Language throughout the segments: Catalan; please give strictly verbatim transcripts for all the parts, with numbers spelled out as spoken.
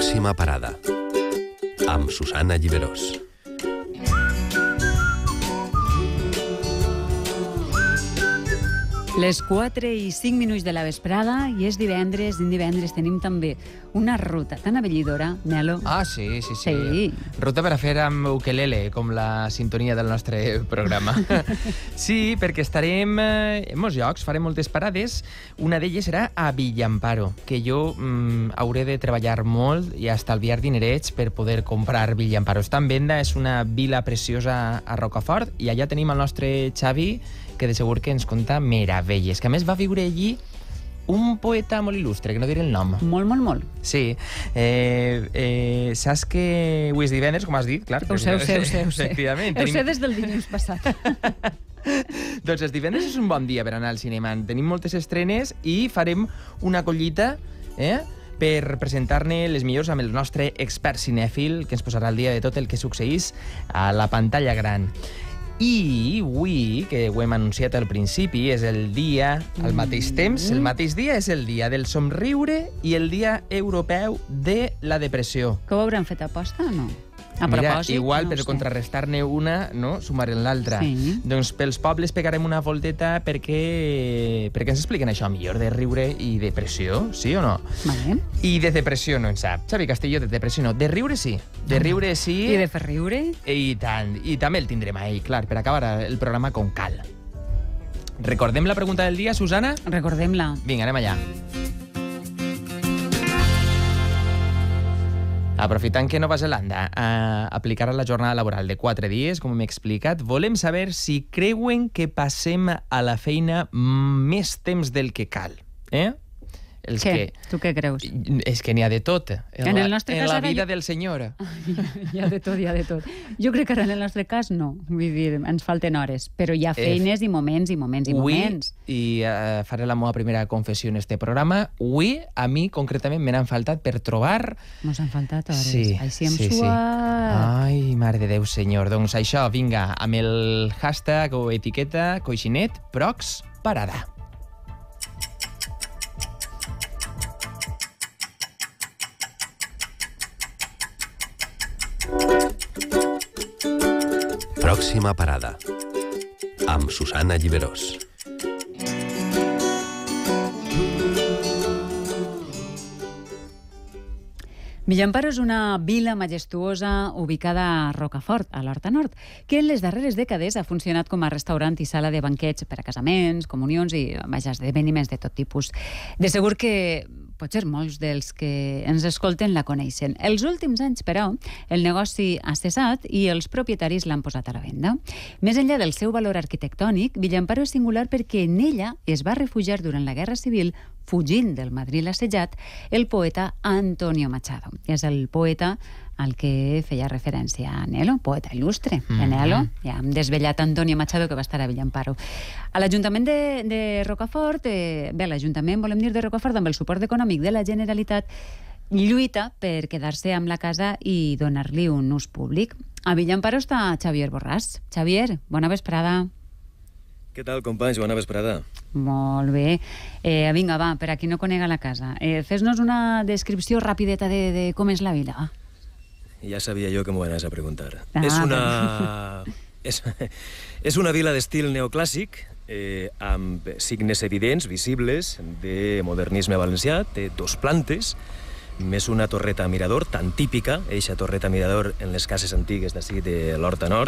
Pròxima parada, amb Susana Lliberós. Les quatre i cinc minuts de la vesprada i és divendres, i divendres tenim també una ruta tan abellidora, Nelo. Ah, sí, sí, sí. Sí. Ruta per a fer amb ukelele, com la sintonia del nostre programa. Sí, perquè estarem en molts llocs, farem moltes parades. Una d'elles serà a Villamparo, que jo mm, hauré de treballar molt i estalviar dinerets per poder comprar Villamparo. Està en venda, és una vila preciosa a Rocafort, i allà tenim el nostre Xavi, que de segur que ens conta meravelles, que a més va viure allí un poeta molt il·lustre, que no diré el nom. Molt, molt, molt. Sí. Eh, eh, saps que avui és divendres, com has dit? Clar, Ho sé, ho sé, ho sé. Ho sé, efectivament. ho Tenim... sé des del dilluns passat. Doncs els divendres és un bon dia per anar al cinema. Tenim moltes estrenes i farem una collita, eh?, per presentar-ne les millors amb el nostre expert cinèfil, que ens posarà al dia de tot el que succeís a la pantalla gran. I avui, que ho hem anunciat al principi, és el dia, al mateix temps, el mateix dia és el dia del somriure i el dia europeu de la depressió. Que ho hauran fet aposta o no? A Mira, propòsit, igual, no per sé. contrarrestar-ne una, no, sumarem l'altra. Sí. Doncs pels pobles pegarem una volteta perquè, perquè ens expliquen això millor, de riure i depressió, sí o no? Vale. I de depressió no en sap. Xavi Castelló, de depressió no. De riure sí. De riure sí. I de fer riure? I tant. I també el tindrem ahí, clar, per acabar el programa com cal. Recordem la pregunta del dia, Susana? Recordem-la. Vinga, anem allà. Aprofitant que Nova Zelanda eh, aplicarà la jornada laboral de quatre dies, com hem explicat, volem saber si creuen que passem a la feina més temps del que cal. Eh? Els Què? que... Tu què creus? És que n'hi ha de tot. En, En la, el nostre en cas la ara vida jo- del senyor. Hi ha de tot, hi ha de tot. Jo crec que ara en el nostre cas no. Vull dir, ens falten hores. Però hi ha feines i moments i moments i Avui, moments. i uh, faré la meva primera confessió en este programa, avui, a mi, concretament, me n'han faltat per trobar... Mos han faltat hores. Sí, Així hem sí, sí. suat. Ai, mare de Déu, senyor. Doncs això, vinga, amb el hashtag o etiqueta coixinet, prox, parada. Pròxima parada, amb Susana Lliberós. Villamparo és una vila majestuosa ubicada a Rocafort, a l'Horta Nord, que en les darreres dècades ha funcionat com a restaurant i sala de banquets per a casaments, comunions i, vaja, esdeveniments de tot tipus. De segur que potser molts dels que ens escolten la coneixen. Els últims anys, però, el negoci ha cessat i els propietaris l'han posat a la venda. Més enllà del seu valor arquitectònic, Villamparo és singular perquè en ella es va refugiar durant la Guerra Civil, fugint del Madrid assetjat, el poeta Antonio Machado. És el poeta al que feia referència a Nelo, poeta il·lustre. Mm-hmm. Nelo, ja hem desvellat Antonio Machado, que va estar a Villamparo. A l'Ajuntament de, de Rocafort, eh, bé, l'Ajuntament, volem dir, de Rocafort, amb el suport econòmic de la Generalitat, lluita per quedar-se amb la casa i donar-li un ús públic. A Villamparo està Xavier Borràs. Xavier, bona vesprada. Què tal, companys? Bona vesprada. Molt bé. Eh, vinga, va, per a qui no conega la casa. Eh, fes-nos una descripció rapideta de, de com és la vila. Ja sabia jo que m'ho anaves a preguntar. Ah, és una... és, és una vila d'estil neoclàssic, eh, amb signes evidents, visibles, de modernisme valencià. Té dos plantes, més una torreta mirador, tan típica, eixa torreta mirador en les cases antigues d'ací de l'Horta Nord.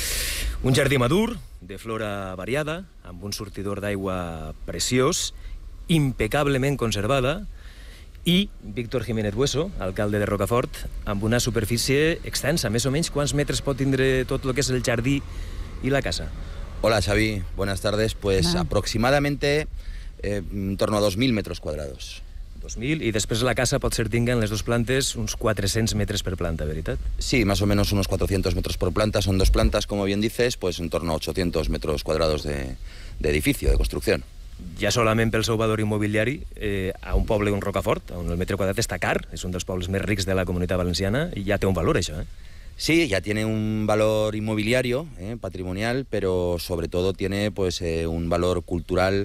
Un jardí madur, de flora variada, amb un sortidor d'aigua preciós, impecablement conservada, i Víctor Jiménez Bueso, alcalde de Rocafort, amb una superfície extensa. Més o menys, quants metres pot tindre tot el que és el jardí i la casa? Hola, Xavi. Buenas tardes. Pues Hola. aproximadamente eh, en torno a dos mil metros cuadrados. dos mil, i després la casa pot ser tinga en les dues plantes uns quatre-cents metres per planta, veritat? Sí, más o menos unos cuatrocientos metros por planta. Son dos plantas, como bien dices, pues en torno a ochocientos metros cuadrados de, de edificio, de construcción. Ja solament pel seu valor immobiliari, eh, a un poble com Rocafort, on el metre quadrat està car, és un dels pobles més rics de la Comunitat Valenciana, i ja té un valor, això, eh? Sí, ya tiene un valor inmobiliario, eh, patrimonial, pero sobre todo tiene pues eh, un valor cultural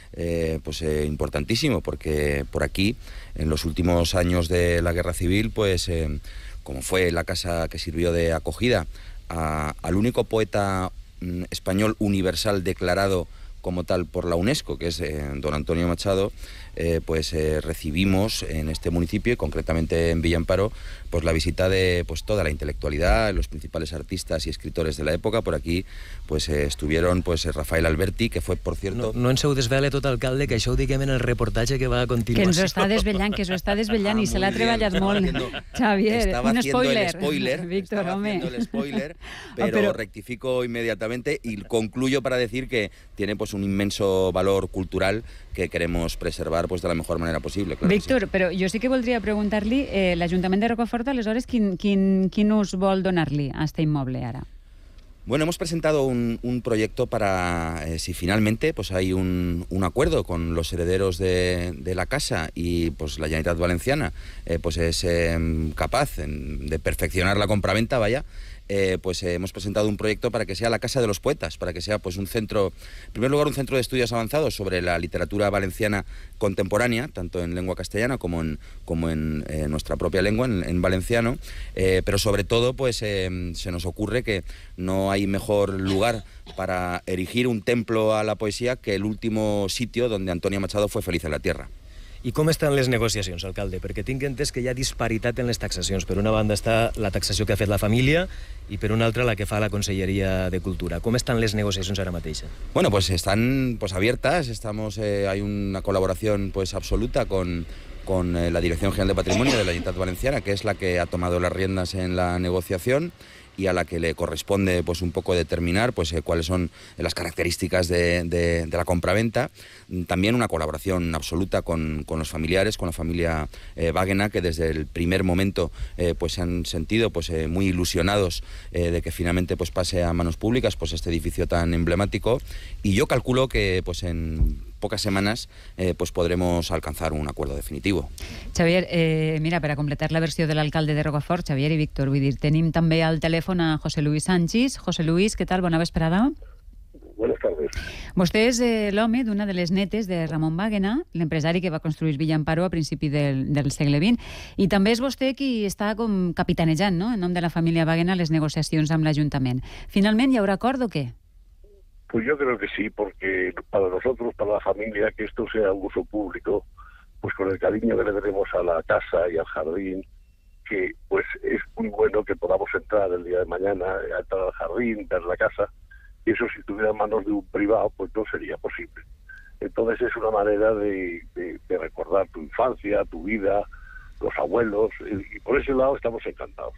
eh, pues, eh, importantísimo, porque por aquí, en los últimos años de la Guerra Civil, pues eh, como fue la casa que sirvió de acogida a, al único poeta mm, español universal declarado como tal por la UNESCO, que es eh, don Antonio Machado, eh, pues eh, recibimos en este municipio, y concretamente en Villamparo, pues la visita de pues toda la intelectualidad, los principales artistas y escritores de la época. Por aquí pues eh, estuvieron pues Rafael Alberti, que fue, por cierto... No, no ens heu desvele tot, alcalde, que això ho diguem en el reportatge que va a continuació. Que ens ho està desvetllant, que s'ho està desvetllant, Ah, i se l'ha muy treballat bien. molt. Estaba haciendo- Xavier, Estaba un haciendo spoiler. el spoiler, Víctor, estaba home. haciendo el spoiler, pero, pero- rectifico inmediatamente y concluyo para decir que tiene pues un inmenso valor cultural que queremos preservar pues de la mejor manera posible. Claro que sí. Víctor, però jo sí que voldria preguntar-li, eh, l'Ajuntament de Rocafort, aleshores, quin, quin, quin ús vol donar-li a este immoble ara? Bueno, hemos presentado un, un proyecto para, eh, si finalmente pues hay un, un acuerdo con los herederos de, de la casa y pues la Generalitat Valenciana eh, pues es eh, capaz en, de perfeccionar la compraventa, vaya, eh, pues eh, hemos presentado un proyecto para que sea la Casa de los Poetas, para que sea pues un centro, en primer lugar un centro de estudios avanzados sobre la literatura valenciana contemporánea, tanto en lengua castellana como en, como en eh, nuestra propia lengua, en, en valenciano, eh, pero sobre todo pues eh, se nos ocurre que no hay mejor lugar para erigir un templo a la poesía que el último sitio donde Antonio Machado fue feliz en la tierra. I com estan les negociacions, alcalde? Perquè tinc entès que hi ha disparitat en les taxacions. Per una banda està la taxació que ha fet la família i per una altra la que fa la Conselleria de Cultura. Com estan les negociacions ara mateix? Bueno, pues están pues abiertas, estamos, eh, hay una colaboración pues absoluta con, con eh, la Dirección General de Patrimonio de la Generalitat Valenciana, que es la que ha tomado las riendas en la negociación y a la que le corresponde pues un poco determinar pues eh, cuáles son las características de, de, de la compraventa. También una colaboración absoluta con, con los familiares, con la familia eh, Wagena, que desde el primer momento eh, pues se han sentido pues eh, muy ilusionados eh, de que finalmente pues pase a manos públicas pues este edificio tan emblemático, y yo calculo que pues en pocas semanas eh, pues podremos alcanzar un acuerdo definitivo. Xavier, eh, mira, per a completar la versió de l'alcalde de Rocafort, Xavier i Víctor, vull dir, tenim també al telèfon a José Luis Sánchez. José Luis, què tal? Bona vesprada. Buenas tardes. Vostè és eh, l'home d'una de les netes de Ramon Wagena, l'empresari que va construir Villamparo a principi del, del segle vint, i també és vostè qui està com capitanejant, no?, en nom de la família Wagena, les negociacions amb l'Ajuntament. Finalment, hi haurà acord o què? Pues yo creo que sí, porque para nosotros, para la familia, que esto sea un uso público, pues con el cariño que le tenemos a la casa y al jardín, que pues es muy bueno que podamos entrar el día de mañana, entrar al jardín, ver la casa, y eso si estuviera en manos de un privado, pues no sería posible. Entonces es una manera de, de, de recordar tu infancia, tu vida, los abuelos, y, y por ese lado estamos encantados.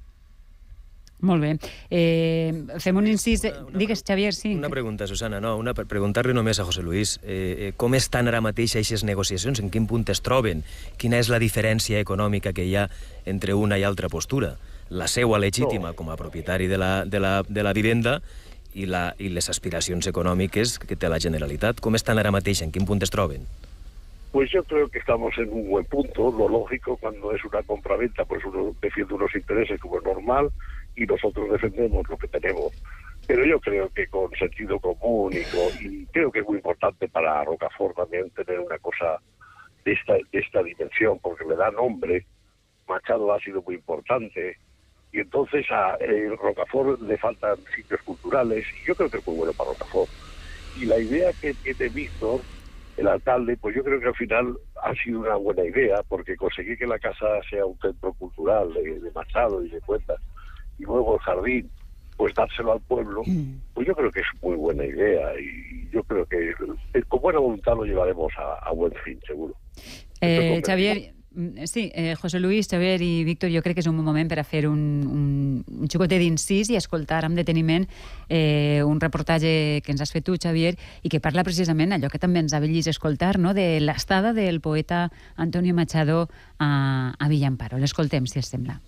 Molt bé. Eh, fem un incís... Una- una Digues, Xavier, sí. Una pregunta, Susana, no, una, per preguntar-li només a José Luis. Eh, eh, com estan ara mateix aquestes negociacions? En quin punt es troben? Quina és la diferència econòmica que hi ha entre una i altra postura? La seua legítima com a propietari de la, de la, de la vivenda i, la, i les aspiracions econòmiques que té la Generalitat. Com estan ara mateix? En quin punt es troben? Pues yo creo que estamos en un buen punto. Lo lógico cuando es una compraventa, pues uno defiende unos intereses como es normal y nosotros defendemos lo que tenemos. Pero yo creo que con sentido común y, con, y creo que es muy importante para Rocafort también tener una cosa de esta, de esta dimensión, porque le da nombre. Machado ha sido muy importante y entonces a eh, Rocafort le faltan sitios culturales y yo creo que es muy bueno para Rocafort. Y la idea que tiene Víctor, el alcalde, pues yo creo que al final ha sido una buena idea, porque conseguir que la casa sea un centro cultural de, de Machado y de Cuentas, y luego el jardín, pues dárselo al pueblo, pues yo creo que es muy buena idea, y yo creo que eh, con buena voluntad lo llevaremos a, a buen fin, seguro. Eh, Xavier, sí, eh, José Luis, Xavier i Víctor, jo crec que és un bon moment per a fer un, un, un xicotet d'incís i escoltar amb deteniment eh, un reportatge que ens has fet tu, Xavier, i que parla precisament allò que també ens ha vellís escoltar, no?, de l'estada del poeta Antonio Machado a, a Villamparo. L'escoltem, si es sembla.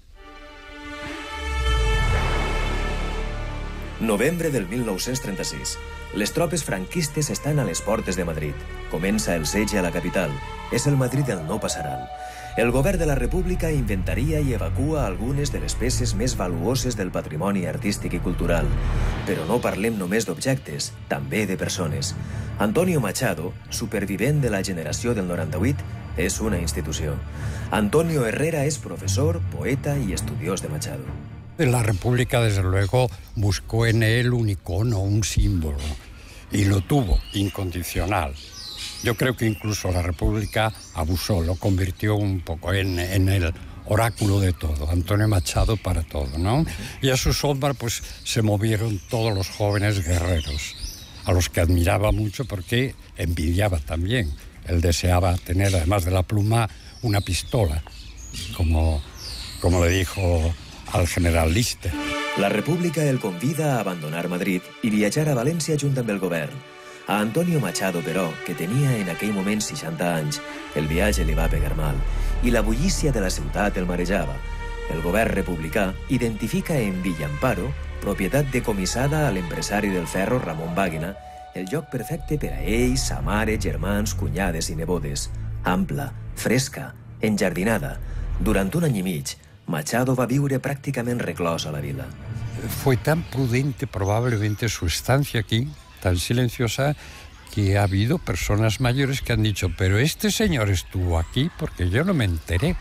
Novembre del mil nou-cents trenta-sis. Les tropes franquistes estan a les portes de Madrid. Comença el setge a la capital. És el Madrid del no passaran. El govern de la República inventaria i evacua algunes de les peces més valuoses del patrimoni artístic i cultural. Però no parlem només d'objectes, també de persones. Antonio Machado, supervivent de la generació del noranta-vuit, és una institució. Antonio Herrera es profesor, poeta y estudiós de Machado. La República, desde luego, buscó en él un icono, un símbolo, y lo tuvo, incondicional. Yo creo que incluso la República abusó, lo convirtió un poco en, en el oráculo de todo, Antonio Machado para todo, ¿no? Y a su sombra, pues, se movieron todos los jóvenes guerreros, a los que admiraba mucho porque envidiaba también. Él deseaba tener, además de la pluma, una pistola, como, como le dijo al general Lister. La República el convida a abandonar Madrid i viatjar a València junt amb el govern. A Antonio Machado, però, que tenia en aquell moment seixanta anys, el viatge li va pegar mal i la bullícia de la ciutat el marejava. El govern republicà identifica en Villamparo, propietat decomissada a l'empresari del ferro Ramon Bàguena, el lloc perfecte per a ells, sa mare, germans, cunyades i nebodes. Ampla, fresca, enjardinada. Durant un any i mig, Machado va viure pràcticament reclòs a la vila. Fue tan prudente probablemente su estancia aquí, tan silenciosa, que ha habido personas mayores que han dicho, pero este señor estuvo aquí porque yo no me enteré.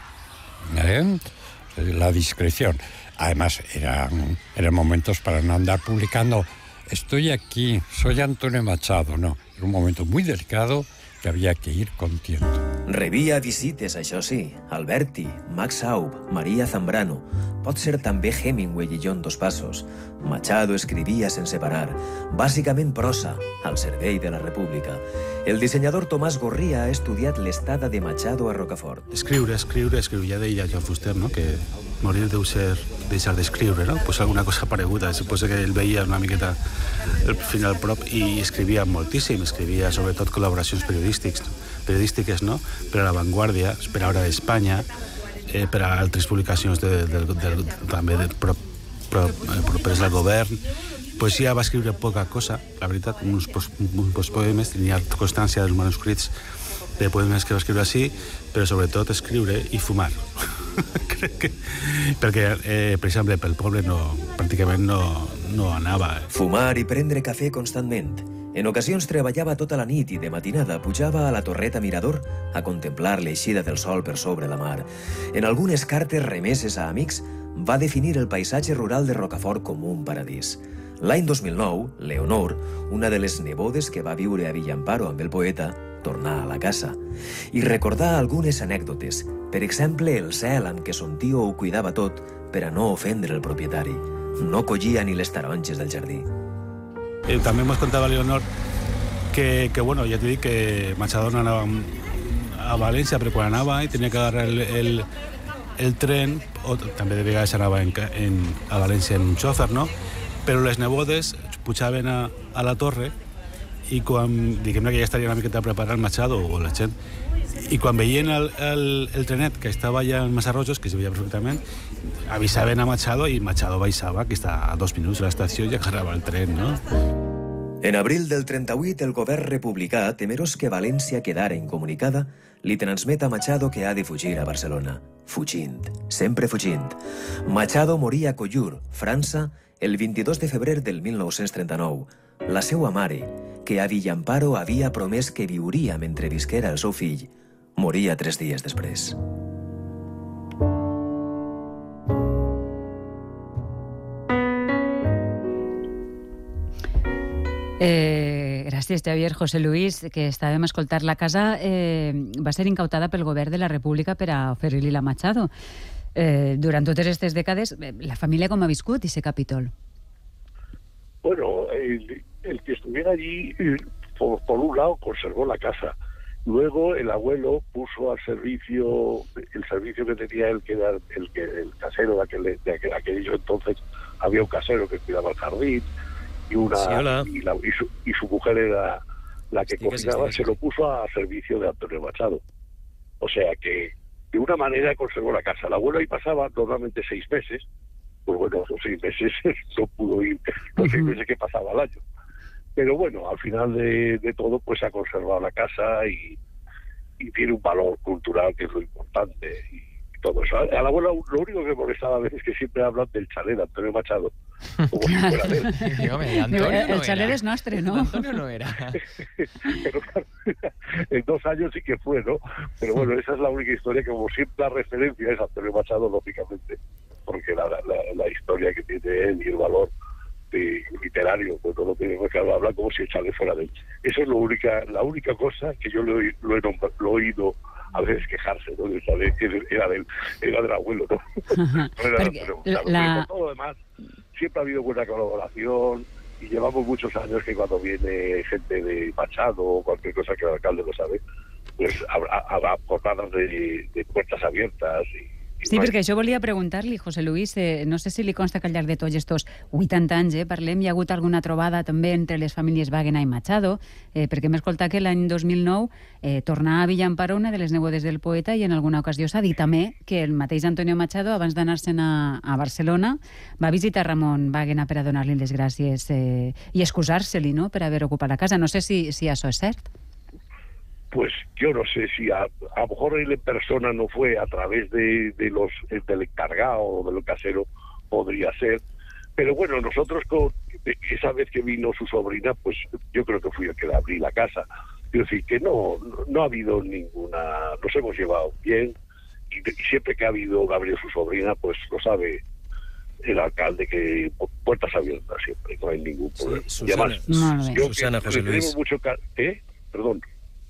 ¿Eh? La discreción. Además, eran, eran momentos para no andar publicando, estoy aquí, soy Antonio Machado. No, era un momento muy delicado que había que ir con tiempo. Rebia visites, això sí, Alberti, Max Aub, Maria Zambrano, pot ser també Hemingway i John Dos Passos. Machado escrivia sense parar, bàsicament prosa, al servei de la República. El dissenyador Tomàs Gorria ha estudiat l'estada de Machado a Rocafort. Escriure, escriure, escriure, ja deia Joan Fuster, no?, que morir deu ser deixar d'escriure, no? Pues alguna cosa pareguda. Suposo que ell veia una miqueta el final prop i escrivia moltíssim, escrivia sobretot col·laboracions periodístiques, periodístiques, no?, per a La Vanguardia, per a Hora d'Espanya, eh, per a altres publicacions de, de, de, de, també de, pro, pro, properes al govern. Poesia va escriure poca cosa, la veritat, uns, uns poemes, tenia constància dels manuscrits de poemes que va escriure així, però sobretot escriure i fumar. Crec que... Perquè, eh, per exemple, pel poble no, pràcticament no, no anava. Fumar i prendre cafè constantment. En ocasions treballava tota la nit i de matinada pujava a la torreta Mirador a contemplar l'eixida del sol per sobre la mar. En algunes cartes remeses a amics va definir el paisatge rural de Rocafort com un paradís. L'any dos mil nou, Leonor, una de les nebodes que va viure a Villamparo amb el poeta, tornà a la casa i recordà algunes anècdotes. Per exemple, el cel amb què son tio ho cuidava tot per a no ofendre el propietari. No collia ni les taronges del jardí. Eh, també ens contava Leonor que, que bueno, ja t'he dit que Machado no anava a València, però quan anava i tenia que agarrar el, el, el tren, o també de vegades anava en, en, a València en un xòfer, no? Però les nebodes pujaven a, a la torre i quan, diguem-ne que ja estaria una miqueta preparat el Machado o la gent, i quan veien el, el, el trenet que estava allà en Massarrojos, que es veia perfectament, avisaven a Machado i Machado baixava, que està a dos minuts de l'estació, i agarrava el tren, no? En abril del trenta-vuit, el govern republicà, temerós que València quedara incomunicada, li transmet a Machado que ha de fugir a Barcelona. Fugint, sempre fugint. Machado moria a Collur, França, el vint-i-dos de febrer del mil nou-cents trenta-nou. La seua mare, que a Villamparo havia promès que viuria mentre visquera el seu fill, moria tres dies després. Eh, gràcies, Javier. José Luis, que estàvem a escoltar la casa, eh, va ser incautada pel govern de la República per a oferir-li la Machado. Eh, durant totes aquestes dècades, la família com ha viscut ese Capitol? Bueno, el, el que estuviera allí, por, por un lado, conservó la casa. Luego el abuelo puso al servicio, el servicio que tenía él, que era el, que, el casero de aquel, de aquel, aquello entonces, había un casero que cuidaba el jardín, y una sí, y, la, y, su, y su mujer era la que Estica, cocinaba, sí, se lo puso a servicio de Antonio Machado. O sea que de una manera conservó la casa. El abuelo ahí pasaba normalmente seis meses, pues bueno, esos seis meses no pudo ir, los seis meses que pasaba al año. Pero bueno, al final de, de todo, pues ha conservado la casa y, y tiene un valor cultural que es lo importante. Y todo eso. A la abuela lo único que molestaba a veces es que siempre hablan del chalet de Antonio Machado, como si fuera de él. Sí, home, Antonio el no el chalet era. és nostre, no? Antonio no era. Pero claro, en dos años sí que fue, ¿no? Pero bueno, esa es la única historia que, como siempre, la referencia es Antonio Machado, lógicamente, porque la, la, la historia que tiene él y el valor de, literario, pues no lo tiene, que habla como si el chalet fuera de él. Eso es lo única, la única cosa que yo lo, he- lo, he, nombra- lo he oído a veces quejarse, ¿no? El chalet era del, era del abuelo, ¿no? No era Perquè del Antonio Machado. la- Pero por todo lo demás, siempre ha habido buena colaboración y llevamos muchos años que cuando viene gente de Machado o cualquier cosa que el alcalde lo sabe, pues habrá, habrá jornadas de, de puertas abiertas y, i Sí, perquè això volia preguntar-li, José Luis, eh, no sé si li consta que al llarg de tots estos vuitanta anys, eh, parlem, hi ha hagut alguna trobada també entre les famílies Wagner i Machado, eh, perquè hem escoltat que l'any dos mil nou eh, tornà a Villamparo una de les nebodes del poeta i en alguna ocasió s'ha dit també que el mateix Antonio Machado, abans d'anar-se'n a, a Barcelona, va visitar Ramon Wagner per a donar-li les gràcies eh, i excusar-se-li, no?, per haver ocupat la casa. No sé si, si això és cert. Pues yo no sé si a, a lo mejor él en persona no fue, a través de, de los del encargado o del casero podría ser, pero bueno, nosotros con esa vez que vino su sobrina, pues yo creo que fui el que le abrí la casa. Quiero decir que no, no, no ha habido ninguna, nos hemos llevado bien y, y siempre que ha habido Gabriel su sobrina, pues lo sabe el alcalde, que pu- puertas abiertas siempre, no hay ningún problema. Sí, Y además, Susana, Molt bé. yo Susana, que José le tenemos Luis. mucho ca- ¿eh? Perdón.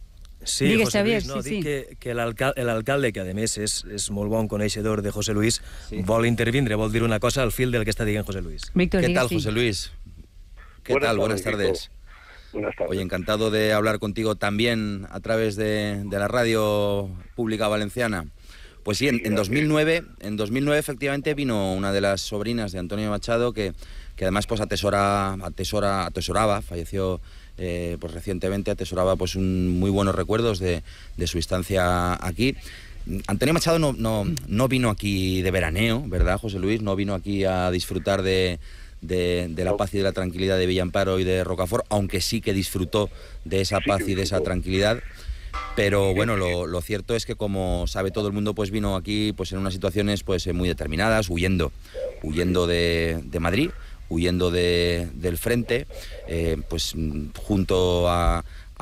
Sí, Digues, José Xavier, Luis, no, sí, dic sí. que, que l'alcal- l'alcalde, que a més és, és molt bon coneixedor de José Luis, Sí. vol intervindre, vol dir una cosa al fil del que està dient José Luis. Víctor, ¿Qué digues tal, sí. José Luis? ¿Qué Buenas tal? Buenas tardes, tardes. Víctor. Buenas tardes. Oye, encantado de hablar contigo también a través de, de la radio pública valenciana. Pues sí, en, en dos mil nueve, en dos mil nueve efectivamente vino una de las sobrinas de Antonio Machado que, que además pues atesora, atesora, atesoraba, falleció eh, pues recientemente, atesoraba pues un, muy buenos recuerdos de, de su estancia aquí. Antonio Machado no, no, no vino aquí de veraneo, ¿verdad, José Luis? No vino aquí a disfrutar de, de, de la paz y de la tranquilidad de Villamparo y de Rocafort, aunque sí que disfrutó de esa Sí que paz y de esa disfrutó. tranquilidad. Pero bueno, lo, lo cierto es que, como sabe todo el mundo, pues vino aquí pues en unas situaciones pues eh, muy determinadas, huyendo, huyendo de, de Madrid, huyendo de, del frente, eh, pues mm, junto a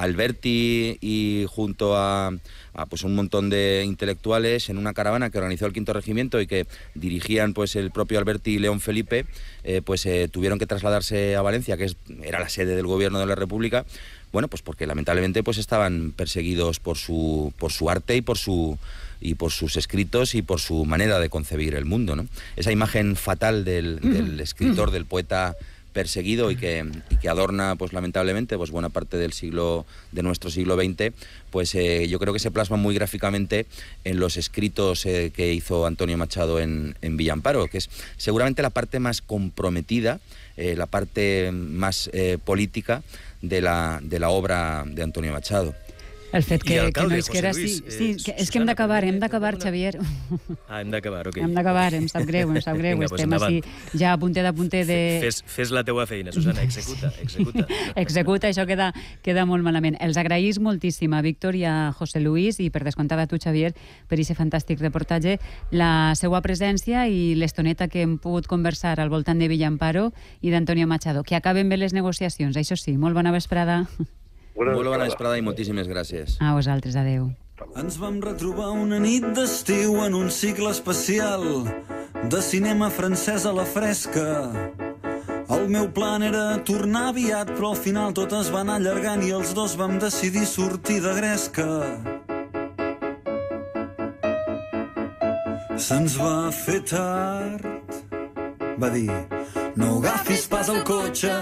Alberti y junto a, a, pues un montón de intelectuales en una caravana que organizó el Quinto Regimiento y que dirigían pues el propio Alberti y León Felipe, eh, pues eh, tuvieron que trasladarse a Valencia, que es, era la sede del gobierno de la República. Bueno, pues porque lamentablemente pues estaban perseguidos por su por su arte y por su y por sus escritos y por su manera de concebir el mundo, ¿no? Esa imagen fatal del, del escritor, del poeta perseguido y que, y que adorna pues lamentablemente pues buena parte del siglo de nuestro siglo veinte, pues eh, yo creo que se plasma muy gráficamente en los escritos eh, que hizo Antonio Machado en, en Villamparo, que es seguramente la parte más comprometida, eh, la parte más eh, política de la, de la obra de Antonio Machado. El fet I que, que alcalde, no és que era... José Sí, Luis, sí, eh, que, és que hem Susana, d'acabar, hem permíteme, d'acabar, una- Xavier. Ah, hem d'acabar, ok. Hem d'acabar, em sap greu, em sap greu. Vinga, pues Estem endavant. així ja a punter de punter de... Fes, fes la teua feina, Susana, executa, executa. Executa, això queda, queda molt malament. Els agraïs moltíssim a Víctor i a José Luis i per descomptat a tu, Xavier, per aquest fantàstic reportatge, la seva presència i l'estoneta que hem pogut conversar al voltant de Villamparo i d'Antonio Machado. Que acaben bé les negociacions, això sí. Molt bona vesprada. Buenas Molt bona tardes. vesprada i moltíssimes gràcies. A vosaltres, adeu. Ens vam retrobar una nit d'estiu en un cicle especial de cinema francès a la fresca. El meu plan era tornar aviat, però al final tot es va anar allargant i els dos vam decidir sortir de gresca. Se'ns va fer tard. Va dir, no agafis pas el cotxe,